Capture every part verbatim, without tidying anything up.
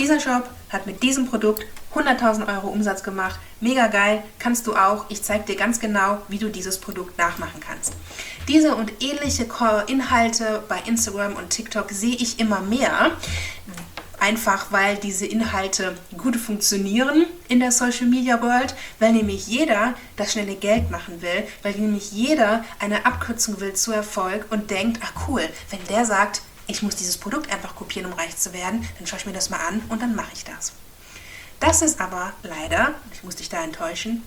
Dieser Shop hat mit diesem Produkt hunderttausend Euro Umsatz gemacht. Mega geil, kannst du auch. Ich zeige dir ganz genau, wie du dieses Produkt nachmachen kannst. Diese und ähnliche Inhalte bei Instagram und TikTok sehe ich immer mehr. Einfach weil diese Inhalte gut funktionieren in der Social Media World, weil nämlich jeder das schnelle Geld machen will, weil nämlich jeder eine Abkürzung will zu Erfolg und denkt, ach cool, wenn der sagt, ich muss dieses Produkt einfach kopieren, um reich zu werden, dann schaue ich mir das mal an und dann mache ich das. Das ist aber leider, ich muss dich da enttäuschen,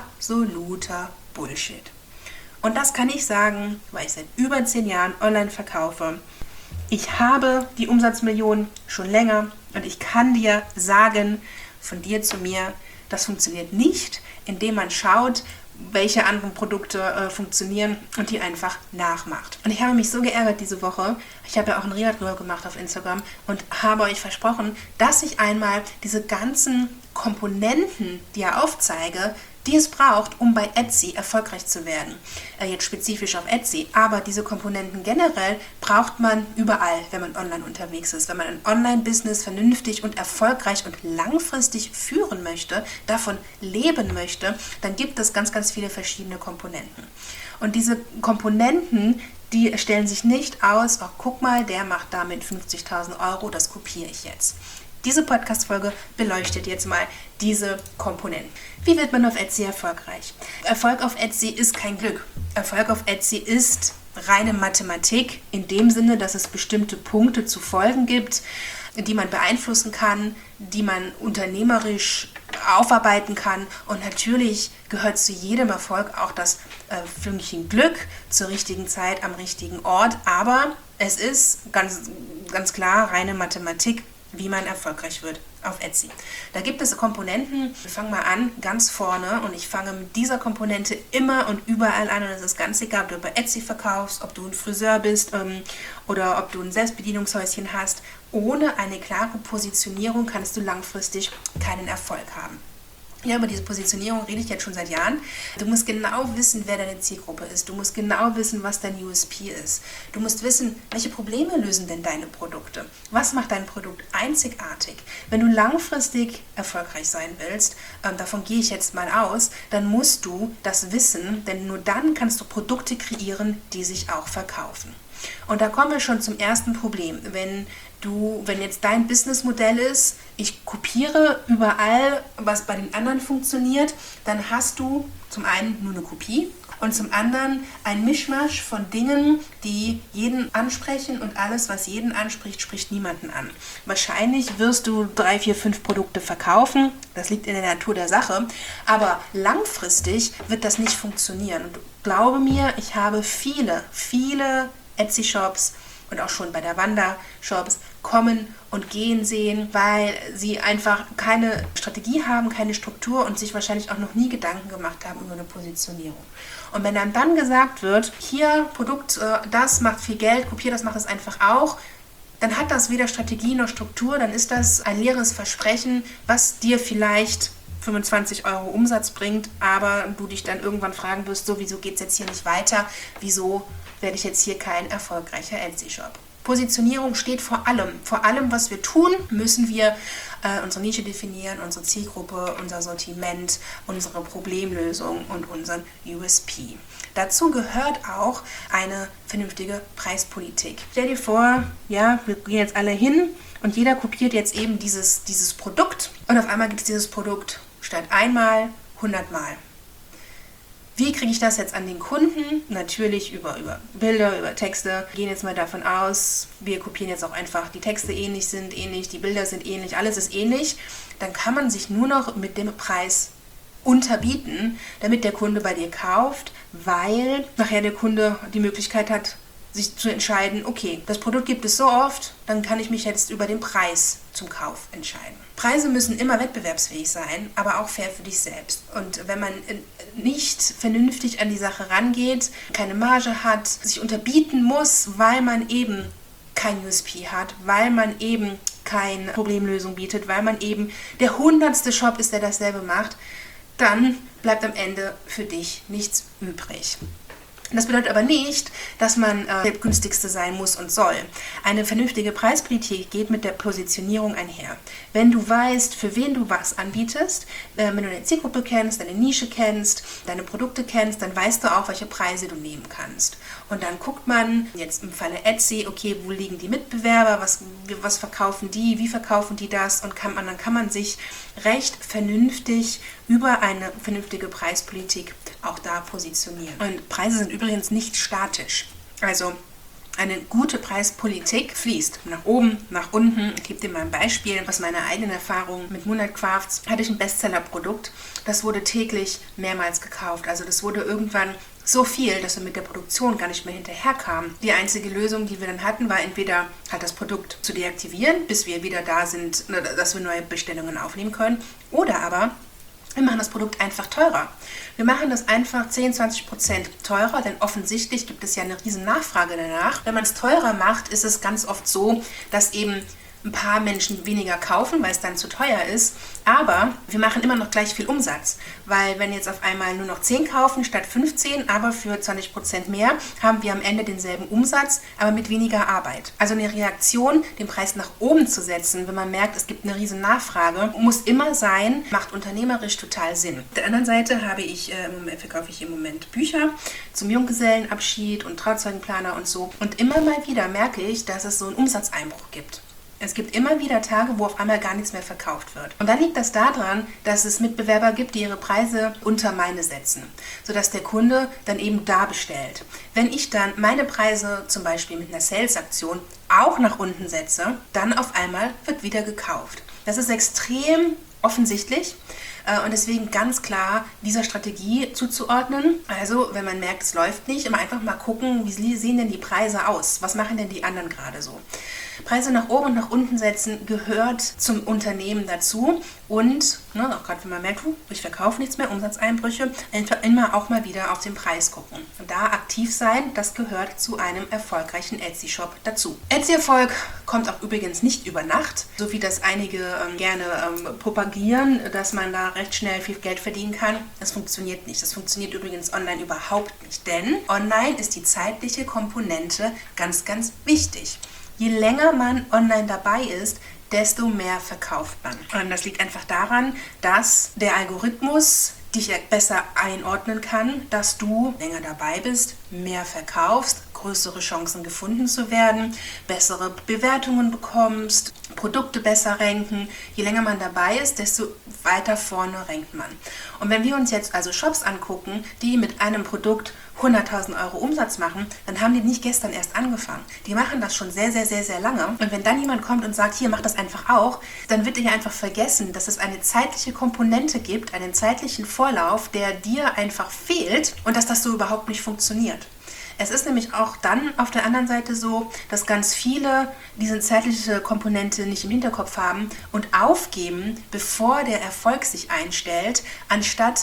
absoluter Bullshit. Und das kann ich sagen, weil ich seit über zehn Jahren online verkaufe. Ich habe die Umsatzmillionen schon länger und ich kann dir sagen, von dir zu mir, das funktioniert nicht, indem man schaut, welche anderen Produkte äh, funktionieren und die einfach nachmacht. Und ich habe mich so geärgert diese Woche. Ich habe ja auch ein Reel drüber gemacht auf Instagram und habe euch versprochen, dass ich einmal diese ganzen Komponenten, die ich aufzeige, die es braucht, um bei Etsy erfolgreich zu werden. Äh, jetzt spezifisch auf Etsy, aber diese Komponenten generell braucht man überall, wenn man online unterwegs ist. Wenn man ein Online-Business vernünftig und erfolgreich und langfristig führen möchte, davon leben möchte, dann gibt es ganz, ganz viele verschiedene Komponenten. Und diese Komponenten, die stellen sich nicht aus, oh, guck mal, der macht damit fünfzigtausend Euro, das kopiere ich jetzt. Diese Podcast-Folge beleuchtet jetzt mal diese Komponenten. Wie wird man auf Etsy erfolgreich? Erfolg auf Etsy ist kein Glück. Erfolg auf Etsy ist reine Mathematik, in dem Sinne, dass es bestimmte Punkte zu folgen gibt, die man beeinflussen kann, die man unternehmerisch aufarbeiten kann. Und natürlich gehört zu jedem Erfolg auch das äh, Fünkchen Glück zur richtigen Zeit am richtigen Ort. Aber es ist ganz, ganz klar reine Mathematik, wie man erfolgreich wird auf Etsy. Da gibt es Komponenten, wir fangen mal an, ganz vorne und ich fange mit dieser Komponente immer und überall an und es ist ganz egal, ob du bei Etsy verkaufst, ob du ein Friseur bist ähm, oder ob du ein Selbstbedienungshäuschen hast. Ohne eine klare Positionierung kannst du langfristig keinen Erfolg haben. Ja, über diese Positionierung rede ich jetzt schon seit Jahren. Du musst genau wissen, wer deine Zielgruppe ist. Du musst genau wissen, was dein U S P ist. Du musst wissen, welche Probleme lösen denn deine Produkte? Was macht dein Produkt einzigartig? Wenn du langfristig erfolgreich sein willst, ähm, davon gehe ich jetzt mal aus, dann musst du das wissen, denn nur dann kannst du Produkte kreieren, die sich auch verkaufen. Und da kommen wir schon zum ersten Problem. Wenn du, wenn jetzt dein Businessmodell ist, ich kopiere überall, was bei den anderen funktioniert, dann hast du zum einen nur eine Kopie und zum anderen ein Mischmasch von Dingen, die jeden ansprechen und alles, was jeden anspricht, spricht niemanden an. Wahrscheinlich wirst du drei, vier, fünf Produkte verkaufen, das liegt in der Natur der Sache, aber langfristig wird das nicht funktionieren. Und glaube mir, ich habe viele, viele Etsy-Shops und auch schon bei der Wanda-Shops kommen und gehen sehen, weil sie einfach keine Strategie haben, keine Struktur und sich wahrscheinlich auch noch nie Gedanken gemacht haben über eine Positionierung. Und wenn dann dann gesagt wird, hier Produkt, das macht viel Geld, kopier das, macht es einfach auch, dann hat das weder Strategie noch Struktur, dann ist das ein leeres Versprechen, was dir vielleicht fünfundzwanzig Euro Umsatz bringt, aber du dich dann irgendwann fragen wirst, so, wieso geht es jetzt hier nicht weiter, wieso werde ich jetzt hier kein erfolgreicher Etsy-Shop. Positionierung steht vor allem. Vor allem, was wir tun, müssen wir äh, unsere Nische definieren, unsere Zielgruppe, unser Sortiment, unsere Problemlösung und unseren U S P. Dazu gehört auch eine vernünftige Preispolitik. Stell dir vor, ja, wir gehen jetzt alle hin und jeder kopiert jetzt eben dieses, dieses Produkt und auf einmal gibt es dieses Produkt statt einmal hundertmal. Wie kriege ich das jetzt an den Kunden? Natürlich über, über Bilder, über Texte. Wir gehen jetzt mal davon aus, wir kopieren jetzt auch einfach, die Texte ähnlich sind ähnlich, die Bilder sind ähnlich, alles ist ähnlich. Dann kann man sich nur noch mit dem Preis unterbieten, damit der Kunde bei dir kauft, weil nachher der Kunde die Möglichkeit hat, sich zu entscheiden, okay, das Produkt gibt es so oft, dann kann ich mich jetzt über den Preis zum Kauf entscheiden. Preise müssen immer wettbewerbsfähig sein, aber auch fair für dich selbst. Und wenn man nicht vernünftig an die Sache rangeht, keine Marge hat, sich unterbieten muss, weil man eben kein U S P hat, weil man eben keine Problemlösung bietet, weil man eben der hundertste Shop ist, der dasselbe macht, dann bleibt am Ende für dich nichts übrig. Das bedeutet aber nicht, dass man äh, der günstigste sein muss und soll. Eine vernünftige Preispolitik geht mit der Positionierung einher. Wenn du weißt, für wen du was anbietest, äh, wenn du deine Zielgruppe kennst, deine Nische kennst, deine Produkte kennst, dann weißt du auch, welche Preise du nehmen kannst. Und dann guckt man, jetzt im Falle Etsy, okay, wo liegen die Mitbewerber, was, was verkaufen die, wie verkaufen die das, und kann man, dann kann man sich recht vernünftig über eine vernünftige Preispolitik auch da positionieren. Und Preise sind übrigens nicht statisch. Also eine gute Preispolitik fließt nach oben, nach unten. Ich gebe dir mal ein Beispiel aus meiner eigenen Erfahrung. Mit Moonlight Crafts hatte ich ein Bestsellerprodukt. Das wurde täglich mehrmals gekauft. Also das wurde irgendwann so viel, dass wir mit der Produktion gar nicht mehr hinterherkamen. Die einzige Lösung, die wir dann hatten, war entweder halt das Produkt zu deaktivieren, bis wir wieder da sind, dass wir neue Bestellungen aufnehmen können, oder aber wir machen das Produkt einfach teurer. Wir machen das einfach zehn, zwanzig Prozent teurer, denn offensichtlich gibt es ja eine riesen Nachfrage danach. Wenn man es teurer macht, ist es ganz oft so, dass eben ein paar Menschen weniger kaufen, weil es dann zu teuer ist. Aber wir machen immer noch gleich viel Umsatz, weil wenn jetzt auf einmal nur noch zehn kaufen statt fünfzehn, aber für zwanzig Prozent mehr, haben wir am Ende denselben Umsatz, aber mit weniger Arbeit. Also eine Reaktion, den Preis nach oben zu setzen, wenn man merkt, es gibt eine riesen Nachfrage, muss immer sein, macht unternehmerisch total Sinn. Auf der anderen Seite habe ich, äh, verkaufe ich im Moment Bücher zum Junggesellenabschied und Trauzeugenplaner und so. Und immer mal wieder merke ich, dass es so einen Umsatzeinbruch gibt. Es gibt immer wieder Tage, wo auf einmal gar nichts mehr verkauft wird. Und dann liegt das daran, dass es Mitbewerber gibt, die ihre Preise unter meine setzen, sodass der Kunde dann eben da bestellt. Wenn ich dann meine Preise zum Beispiel mit einer Sales-Aktion auch nach unten setze, dann auf einmal wird wieder gekauft. Das ist extrem offensichtlich und deswegen ganz klar dieser Strategie zuzuordnen. Also wenn man merkt, es läuft nicht, immer einfach mal gucken, wie sehen denn die Preise aus? Was machen denn die anderen gerade so? Preise nach oben und nach unten setzen gehört zum Unternehmen dazu und ne, auch gerade wenn man merkt, ich verkaufe nichts mehr, Umsatzeinbrüche, einfach immer auch mal wieder auf den Preis gucken. Und da aktiv sein, das gehört zu einem erfolgreichen Etsy-Shop dazu. Etsy-Erfolg kommt auch übrigens nicht über Nacht, so wie das einige ähm, gerne ähm, propagieren, dass man da recht schnell viel Geld verdienen kann. Das funktioniert nicht. Das funktioniert übrigens online überhaupt nicht, denn online ist die zeitliche Komponente ganz, ganz wichtig. Je länger man online dabei ist, desto mehr verkauft man. Und das liegt einfach daran, dass der Algorithmus dich besser einordnen kann, dass du länger dabei bist, mehr verkaufst, größere Chancen gefunden zu werden, bessere Bewertungen bekommst, Produkte besser ranken. Je länger man dabei ist, desto weiter vorne rankt man. Und wenn wir uns jetzt also Shops angucken, die mit einem Produkt hunderttausend Euro Umsatz machen, dann haben die nicht gestern erst angefangen. Die machen das schon sehr, sehr, sehr, sehr lange. Und wenn dann jemand kommt und sagt, hier, mach das einfach auch, dann wird dir einfach vergessen, dass es eine zeitliche Komponente gibt, einen zeitlichen Vorlauf, der dir einfach fehlt und dass das so überhaupt nicht funktioniert. Es ist nämlich auch dann auf der anderen Seite so, dass ganz viele diese zeitliche Komponente nicht im Hinterkopf haben und aufgeben, bevor der Erfolg sich einstellt, anstatt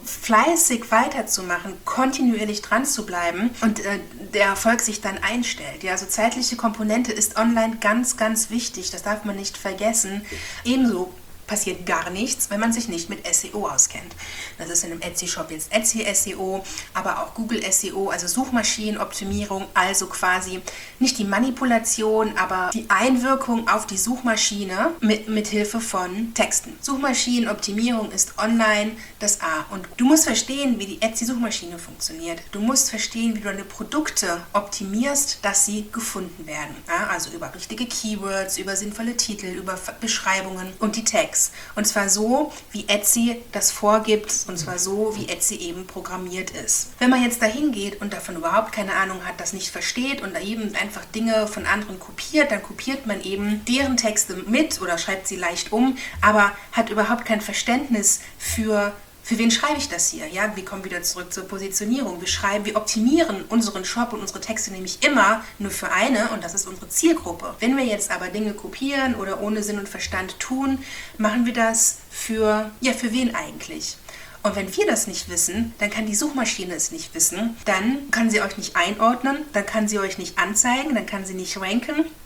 fleißig weiterzumachen, kontinuierlich dran zu bleiben und äh, der Erfolg sich dann einstellt. Ja, also zeitliche Komponente ist online ganz, ganz wichtig. Das darf man nicht vergessen. Ebenso passiert gar nichts, wenn man sich nicht mit S E O auskennt. Das ist in einem Etsy-Shop jetzt Etsy S E O, aber auch Google S E O, also Suchmaschinenoptimierung, also quasi nicht die Manipulation, aber die Einwirkung auf die Suchmaschine mit, mit Hilfe von Texten. Suchmaschinenoptimierung ist online das A. Und du musst verstehen, wie die Etsy-Suchmaschine funktioniert. Du musst verstehen, wie du deine Produkte optimierst, dass sie gefunden werden. Ja, also über richtige Keywords, über sinnvolle Titel, über Beschreibungen und die Tags. Und zwar so, wie Etsy das vorgibt, und zwar so, wie Etsy eben programmiert ist. Wenn man jetzt dahin geht und davon überhaupt keine Ahnung hat, das nicht versteht und da eben einfach Dinge von anderen kopiert, dann kopiert man eben deren Texte mit oder schreibt sie leicht um, aber hat überhaupt kein Verständnis für Für wen schreibe ich das hier? Ja, wir kommen wieder zurück zur Positionierung. Wir schreiben, wir optimieren unseren Shop und unsere Texte nämlich immer nur für eine und das ist unsere Zielgruppe. Wenn wir jetzt aber Dinge kopieren oder ohne Sinn und Verstand tun, machen wir das für, ja, für wen eigentlich? Und wenn wir das nicht wissen, dann kann die Suchmaschine es nicht wissen, dann kann sie euch nicht einordnen, dann kann sie euch nicht anzeigen, dann kann sie nicht ranken.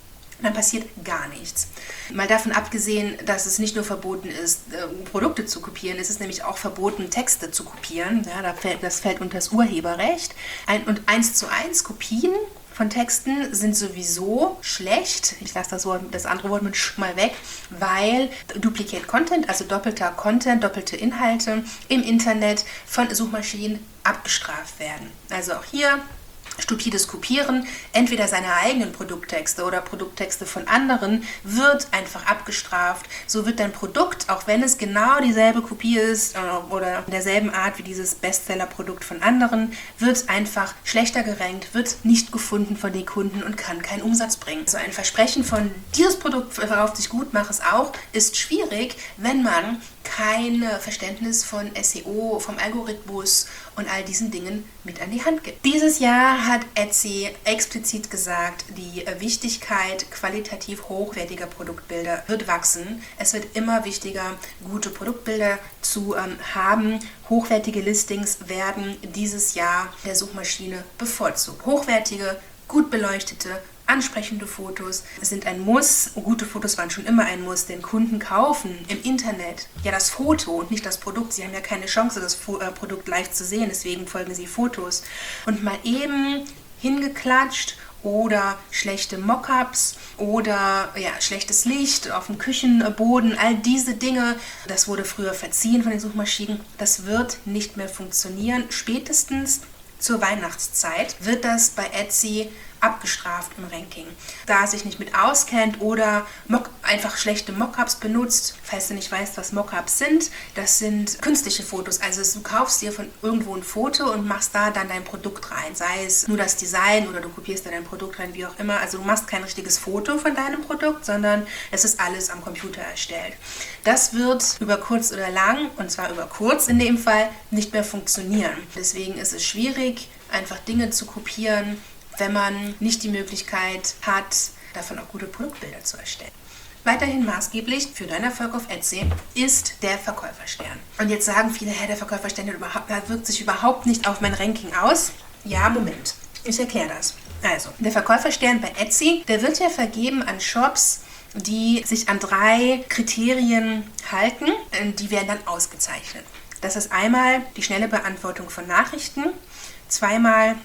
dann passiert gar nichts. Mal davon abgesehen, dass es nicht nur verboten ist, Produkte zu kopieren, es ist nämlich auch verboten, Texte zu kopieren. Ja, das fällt unter das Urheberrecht. Und eins zu eins Kopien von Texten sind sowieso schlecht. Ich lasse das, Wort, das andere Wort mit sch mal weg, weil Duplicate Content, also doppelter Content, doppelte Inhalte im Internet von Suchmaschinen abgestraft werden. Also auch hier stupides Kopieren, entweder seiner eigenen Produkttexte oder Produkttexte von anderen, wird einfach abgestraft. So wird dein Produkt, auch wenn es genau dieselbe Kopie ist äh, oder in derselben Art wie dieses Bestseller-Produkt von anderen, wird einfach schlechter gerankt, wird nicht gefunden von den Kunden und kann keinen Umsatz bringen. Also ein Versprechen von dieses Produkt verkauft sich gut, mach es auch, ist schwierig, wenn man kein Verständnis von S E O, vom Algorithmus und all diesen Dingen mit an die Hand gibt. Dieses Jahr hat Etsy explizit gesagt, die Wichtigkeit qualitativ hochwertiger Produktbilder wird wachsen. Es wird immer wichtiger, gute Produktbilder zu ähm, haben. Hochwertige Listings werden dieses Jahr der Suchmaschine bevorzugt. Hochwertige, gut beleuchtete, ansprechende Fotos sind ein Muss. Gute Fotos waren schon immer ein Muss, denn Kunden kaufen im Internet ja das Foto und nicht das Produkt. Sie haben ja keine Chance, das Produkt live zu sehen, deswegen folgen sie Fotos. Und mal eben hingeklatscht oder schlechte Mockups oder ja, schlechtes Licht auf dem Küchenboden, all diese Dinge, das wurde früher verziehen von den Suchmaschinen, das wird nicht mehr funktionieren. Spätestens zur Weihnachtszeit wird das bei Etsy abgestraft im Ranking. Da es sich nicht mit auskennt oder Mock, einfach schlechte Mockups benutzt, falls du nicht weißt, was Mockups sind, das sind künstliche Fotos. Also du kaufst dir von irgendwo ein Foto und machst da dann dein Produkt rein, sei es nur das Design oder du kopierst da dein Produkt rein, wie auch immer. Also du machst kein richtiges Foto von deinem Produkt, sondern es ist alles am Computer erstellt. Das wird über kurz oder lang, und zwar über kurz in dem Fall, nicht mehr funktionieren. Deswegen ist es schwierig, einfach Dinge zu kopieren, wenn man nicht die Möglichkeit hat, davon auch gute Produktbilder zu erstellen. Weiterhin maßgeblich für deinen Erfolg auf Etsy ist der Verkäuferstern. Und jetzt sagen viele, hä, der Verkäuferstern der wirkt sich überhaupt nicht auf mein Ranking aus. Ja, Moment, ich erkläre das. Also, der Verkäuferstern bei Etsy, der wird ja vergeben an Shops, die sich an drei Kriterien halten. Die werden dann ausgezeichnet. Das ist einmal die schnelle Beantwortung von Nachrichten, zweimal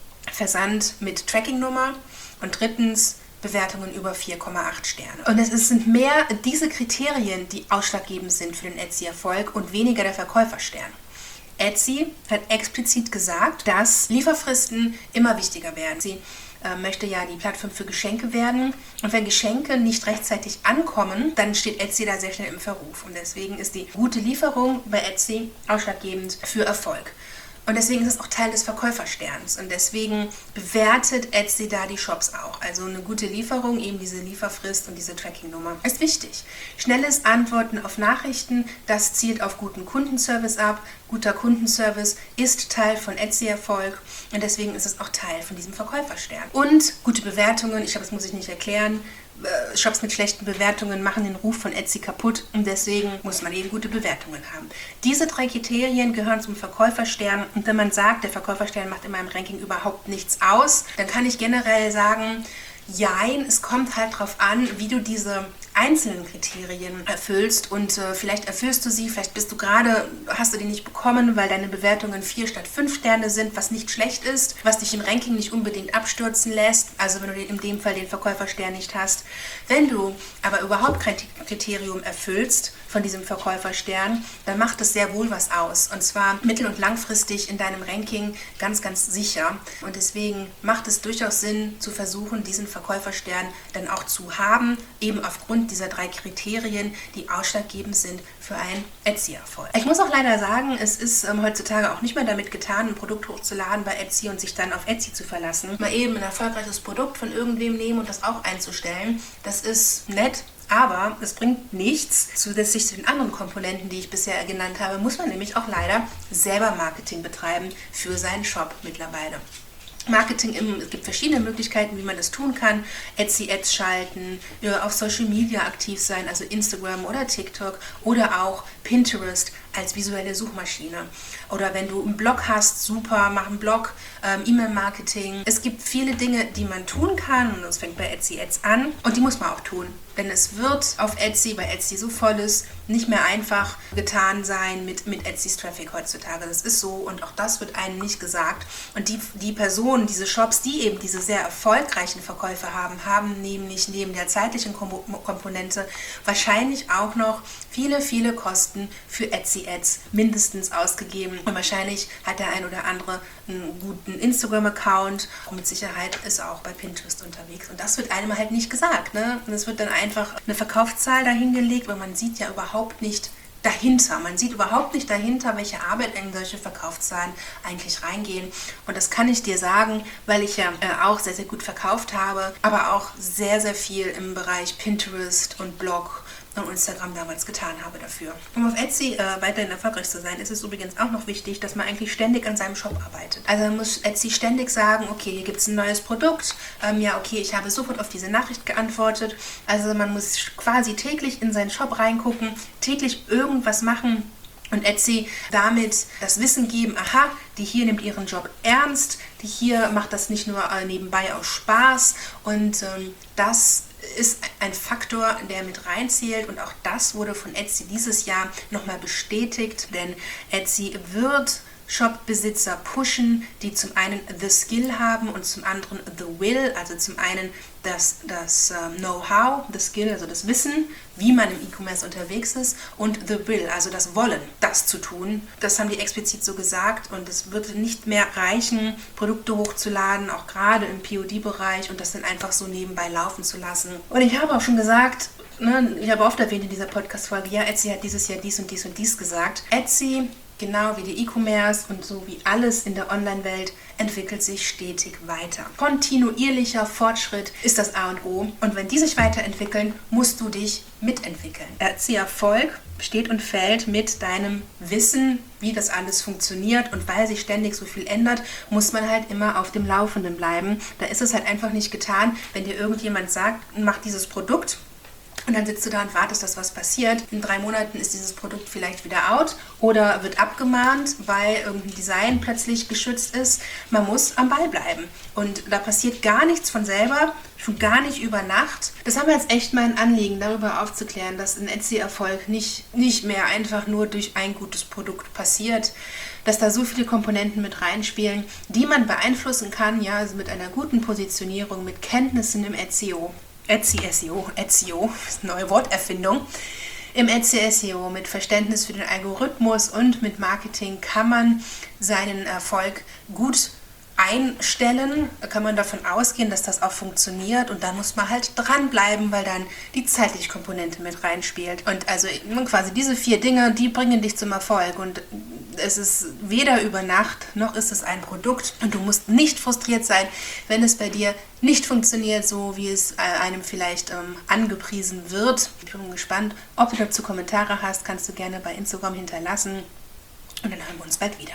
Versand mit Tracking-Nummer und drittens Bewertungen über vier Komma acht Sterne. Und es sind mehr diese Kriterien, die ausschlaggebend sind für den Etsy-Erfolg und weniger der Verkäuferstern. Etsy hat explizit gesagt, dass Lieferfristen immer wichtiger werden. Sie äh, möchte ja die Plattform für Geschenke werden und wenn Geschenke nicht rechtzeitig ankommen, dann steht Etsy da sehr schnell im Verruf. Und deswegen ist die gute Lieferung bei Etsy ausschlaggebend für Erfolg. Und deswegen ist es auch Teil des Verkäufersterns. Und deswegen bewertet Etsy da die Shops auch. Also eine gute Lieferung, eben diese Lieferfrist und diese Tracking-Nummer ist wichtig. Schnelles Antworten auf Nachrichten, das zielt auf guten Kundenservice ab. Guter Kundenservice ist Teil von Etsy-Erfolg. Und deswegen ist es auch Teil von diesem Verkäuferstern. Und gute Bewertungen, ich glaube, das muss ich nicht erklären. Shops mit schlechten Bewertungen machen den Ruf von Etsy kaputt und deswegen muss man eben gute Bewertungen haben. Diese drei Kriterien gehören zum Verkäuferstern und wenn man sagt, der Verkäuferstern macht in meinem Ranking überhaupt nichts aus, dann kann ich generell sagen, jein, es kommt halt drauf an, wie du diese einzelnen Kriterien erfüllst und äh, vielleicht erfüllst du sie, vielleicht bist du gerade, hast du die nicht bekommen, weil deine Bewertungen vier statt fünf Sterne sind, was nicht schlecht ist, was dich im Ranking nicht unbedingt abstürzen lässt, also wenn du in dem Fall den Verkäuferstern nicht hast. Wenn du aber überhaupt kein Kriterium erfüllst von diesem Verkäuferstern, dann macht es sehr wohl was aus und zwar mittel- und langfristig in deinem Ranking ganz, ganz sicher und deswegen macht es durchaus Sinn zu versuchen, diesen Verkäuferstern dann auch zu haben, eben aufgrund dieser drei Kriterien, die ausschlaggebend sind für einen Etsy-Erfolg. Ich muss auch leider sagen, es ist ähm, heutzutage auch nicht mehr damit getan, ein Produkt hochzuladen bei Etsy und sich dann auf Etsy zu verlassen. Mal eben ein erfolgreiches Produkt von irgendwem nehmen und das auch einzustellen, das ist nett, aber es bringt nichts. Zusätzlich zu den anderen Komponenten, die ich bisher genannt habe, muss man nämlich auch leider selber Marketing betreiben für seinen Shop mittlerweile. Marketing, im, es gibt verschiedene Möglichkeiten, wie man das tun kann. Etsy-Ads schalten, auf Social Media aktiv sein, also Instagram oder TikTok oder auch Pinterest als visuelle Suchmaschine. Oder wenn du einen Blog hast, super, mach einen Blog, ähm, E-Mail-Marketing. Es gibt viele Dinge, die man tun kann und das fängt bei Etsy Ads an und die muss man auch tun. Denn es wird auf Etsy, weil Etsy so voll ist, nicht mehr einfach getan sein mit, mit Etsys Traffic heutzutage. Das ist so und auch das wird einem nicht gesagt. Und die, die Personen, diese Shops, die eben diese sehr erfolgreichen Verkäufe haben, haben nämlich neben der zeitlichen Komponente wahrscheinlich auch noch viele, viele Kosten für Etsy Ads mindestens ausgegeben. Und wahrscheinlich hat der ein oder andere einen guten Instagram-Account und mit Sicherheit ist er auch bei Pinterest unterwegs. Und das wird einem halt nicht gesagt, ne? Und es wird dann einfach eine Verkaufszahl dahingelegt, weil man sieht ja überhaupt nicht dahinter. Man sieht überhaupt nicht dahinter, welche Arbeit in solche Verkaufszahlen eigentlich reingehen. Und das kann ich dir sagen, weil ich ja äh, auch sehr, sehr gut verkauft habe, aber auch sehr, sehr viel im Bereich Pinterest und Blog und Instagram damals getan habe dafür. Um auf Etsy äh, weiterhin erfolgreich zu sein, ist es übrigens auch noch wichtig, dass man eigentlich ständig an seinem Shop arbeitet. Also man muss Etsy ständig sagen, okay, hier gibt es ein neues Produkt, ähm, ja okay, ich habe sofort auf diese Nachricht geantwortet. Also man muss quasi täglich in seinen Shop reingucken, täglich irgendwas machen und Etsy damit das Wissen geben, aha, die hier nimmt ihren Job ernst, die hier macht das nicht nur äh, nebenbei aus Spaß und ähm, das ist ein Faktor, der mit reinzählt und auch das wurde von Etsy dieses Jahr nochmal bestätigt, denn Etsy wird Shop-Besitzer pushen, die zum einen the Skill haben und zum anderen the Will, also zum einen das, das uh, Know-how, the Skill, also das Wissen, wie man im E-Commerce unterwegs ist und the Will, also das Wollen, das zu tun. Das haben die explizit so gesagt und es wird nicht mehr reichen, Produkte hochzuladen, auch gerade im P O D-Bereich und das dann einfach so nebenbei laufen zu lassen. Und ich habe auch schon gesagt, ne, ich habe oft erwähnt in dieser Podcast-Folge, ja, Etsy hat dieses Jahr dies und dies und dies gesagt. Etsy, genau wie der E-Commerce und so wie alles in der Online-Welt, entwickelt sich stetig weiter. Kontinuierlicher Fortschritt ist das A und O. Und wenn die sich weiterentwickeln, musst du dich mitentwickeln. Etsy-Erfolg steht und fällt mit deinem Wissen, wie das alles funktioniert. Und weil sich ständig so viel ändert, muss man halt immer auf dem Laufenden bleiben. Da ist es halt einfach nicht getan, wenn dir irgendjemand sagt, mach dieses Produkt. Und dann sitzt du da und wartest, dass was passiert. In drei Monaten ist dieses Produkt vielleicht wieder out oder wird abgemahnt, weil irgendein Design plötzlich geschützt ist. Man muss am Ball bleiben. Und da passiert gar nichts von selber, schon gar nicht über Nacht. Das haben wir jetzt echt mal ein Anliegen, darüber aufzuklären, dass ein Etsy-Erfolg nicht, nicht mehr einfach nur durch ein gutes Produkt passiert, dass da so viele Komponenten mit reinspielen, die man beeinflussen kann, ja, also mit einer guten Positionierung, mit Kenntnissen im S E O. Etsy S E O, S E O, neue Worterfindung. Im Etsy S E O mit Verständnis für den Algorithmus und mit Marketing kann man seinen Erfolg gut einstellen, da kann man davon ausgehen, dass das auch funktioniert und dann muss man halt dranbleiben, weil dann die zeitliche Komponente mit reinspielt. Und also quasi diese vier Dinge, die bringen dich zum Erfolg und es ist weder über Nacht, noch ist es ein Produkt und du musst nicht frustriert sein, wenn es bei dir nicht funktioniert, so wie es einem vielleicht ähm, angepriesen wird. Ich bin gespannt, ob du dazu Kommentare hast, kannst du gerne bei Instagram hinterlassen und dann hören wir uns bald wieder.